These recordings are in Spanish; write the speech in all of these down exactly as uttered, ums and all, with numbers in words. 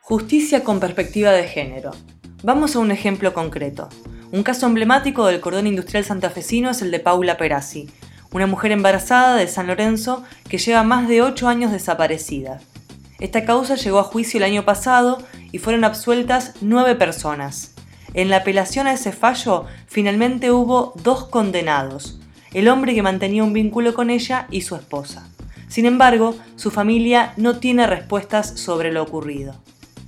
Justicia con perspectiva de género. Vamos a un ejemplo concreto. Un caso emblemático del cordón industrial santafesino es el de Paula Perazzi, una mujer embarazada de San Lorenzo que lleva más de ocho años desaparecida. Esta causa llegó a juicio el año pasado y fueron absueltas nueve personas. En la apelación a ese fallo, finalmente hubo dos condenados, el hombre que mantenía un vínculo con ella y su esposa. Sin embargo, su familia no tiene respuestas sobre lo ocurrido.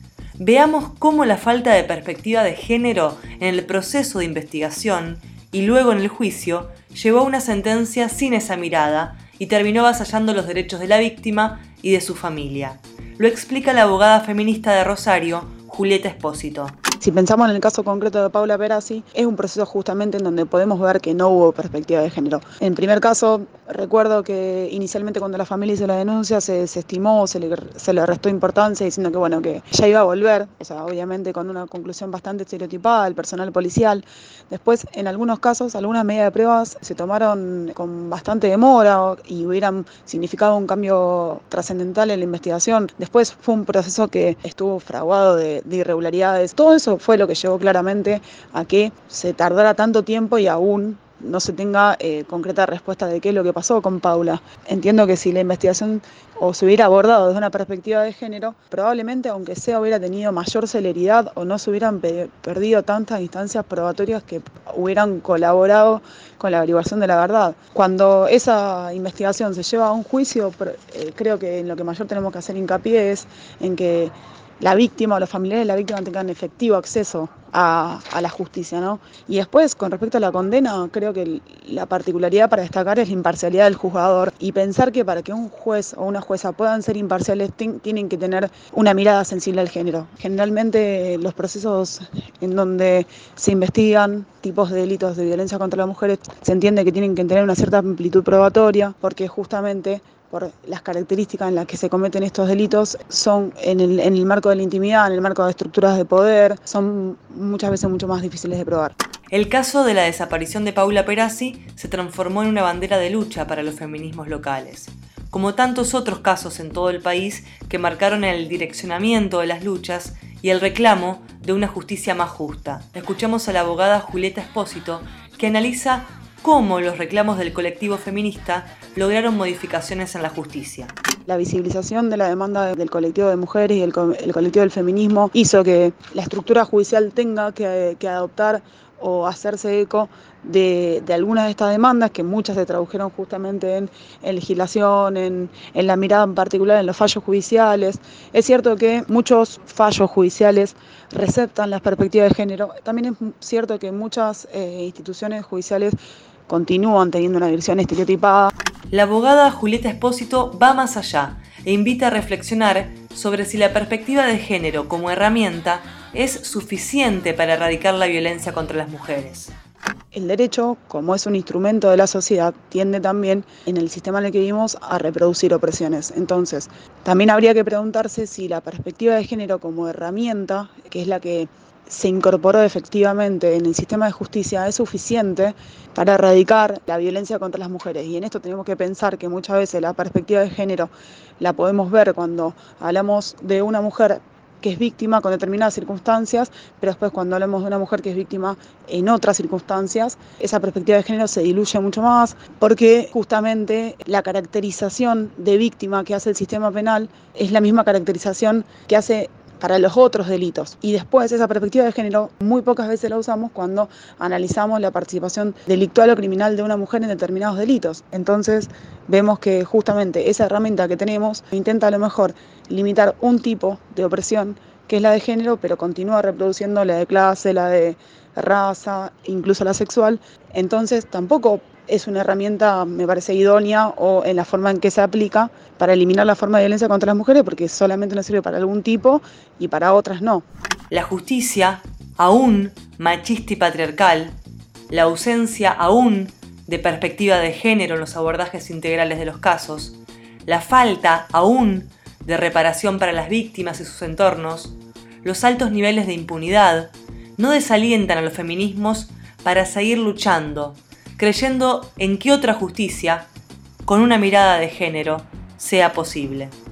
Veamos cómo la falta de perspectiva de género en el proceso de investigación y luego en el juicio llevó a una sentencia sin esa mirada y terminó avasallando los derechos de la víctima y de su familia. Lo explica la abogada feminista de Rosario, Julieta Espósito. Si pensamos en el caso concreto de Paula Perazzi, es un proceso justamente en donde podemos ver que no hubo perspectiva de género. En primer caso, recuerdo que inicialmente cuando la familia hizo la denuncia se, se estimó, se le, se le restó importancia diciendo que bueno que ya iba a volver, o sea, obviamente con una conclusión bastante estereotipada del personal policial. Después, en algunos casos, algunas medidas de pruebas se tomaron con bastante demora y hubieran significado un cambio trascendental en la investigación. Después fue un proceso que estuvo fraguado de, de irregularidades. Todo eso fue lo que llevó claramente a que se tardara tanto tiempo y aún no se tenga eh, concreta respuesta de qué es lo que pasó con Paula. Entiendo que si la investigación o se hubiera abordado desde una perspectiva de género, probablemente, aunque sea, hubiera tenido mayor celeridad o no se hubieran pe- perdido tantas instancias probatorias que hubieran colaborado con la averiguación de la verdad. Cuando esa investigación se lleva a un juicio, eh, creo que en lo que mayor tenemos que hacer hincapié es en que la víctima o los familiares de la víctima tengan efectivo acceso a, a la justicia, ¿no? Y después, con respecto a la condena, creo que la particularidad para destacar es la imparcialidad del juzgador y pensar que para que un juez o una jueza puedan ser imparciales t- tienen que tener una mirada sensible al género. Generalmente los procesos en donde se investigan tipos de delitos de violencia contra las mujeres se entiende que tienen que tener una cierta amplitud probatoria porque justamente por las características en las que se cometen estos delitos, son en el, en el marco de la intimidad, en el marco de estructuras de poder, son muchas veces mucho más difíciles de probar. El caso de la desaparición de Paula Perazzi se transformó en una bandera de lucha para los feminismos locales, como tantos otros casos en todo el país que marcaron el direccionamiento de las luchas y el reclamo de una justicia más justa. Escuchamos a la abogada Julieta Espósito, que analiza cómo los reclamos del colectivo feminista lograron modificaciones en la justicia. La visibilización de la demanda del colectivo de mujeres y el, co- el colectivo del feminismo hizo que la estructura judicial tenga que, que adoptar o hacerse eco de, de algunas de estas demandas, que muchas se tradujeron justamente en, en legislación, en, en la mirada en particular en los fallos judiciales. Es cierto que muchos fallos judiciales receptan las perspectivas de género. También es cierto que muchas eh, instituciones judiciales continúan teniendo una visión estereotipada. La abogada Julieta Espósito va más allá e invita a reflexionar sobre si la perspectiva de género como herramienta es suficiente para erradicar la violencia contra las mujeres. El derecho, como es un instrumento de la sociedad, tiende también, en el sistema en el que vivimos, a reproducir opresiones. Entonces, también habría que preguntarse si la perspectiva de género como herramienta, que es la que se incorporó efectivamente en el sistema de justicia, es suficiente para erradicar la violencia contra las mujeres. Y en esto tenemos que pensar que muchas veces la perspectiva de género la podemos ver cuando hablamos de una mujer que es víctima con determinadas circunstancias, pero después cuando hablamos de una mujer que es víctima en otras circunstancias, esa perspectiva de género se diluye mucho más, porque justamente la caracterización de víctima que hace el sistema penal es la misma caracterización que hace para los otros delitos. Y después esa perspectiva de género muy pocas veces la usamos cuando analizamos la participación delictual o criminal de una mujer en determinados delitos. Entonces vemos que justamente esa herramienta que tenemos intenta a lo mejor limitar un tipo de opresión, que es la de género, pero continúa reproduciendo la de clase, la de raza, incluso la sexual. Entonces tampoco es una herramienta, me parece, idónea o en la forma en que se aplica para eliminar la forma de violencia contra las mujeres, porque solamente nos sirve para algún tipo y para otras no. La justicia, aún machista y patriarcal, la ausencia aún de perspectiva de género en los abordajes integrales de los casos, la falta aún de reparación para las víctimas y sus entornos, los altos niveles de impunidad, no desalientan a los feminismos para seguir luchando, creyendo en que otra justicia, con una mirada de género, sea posible.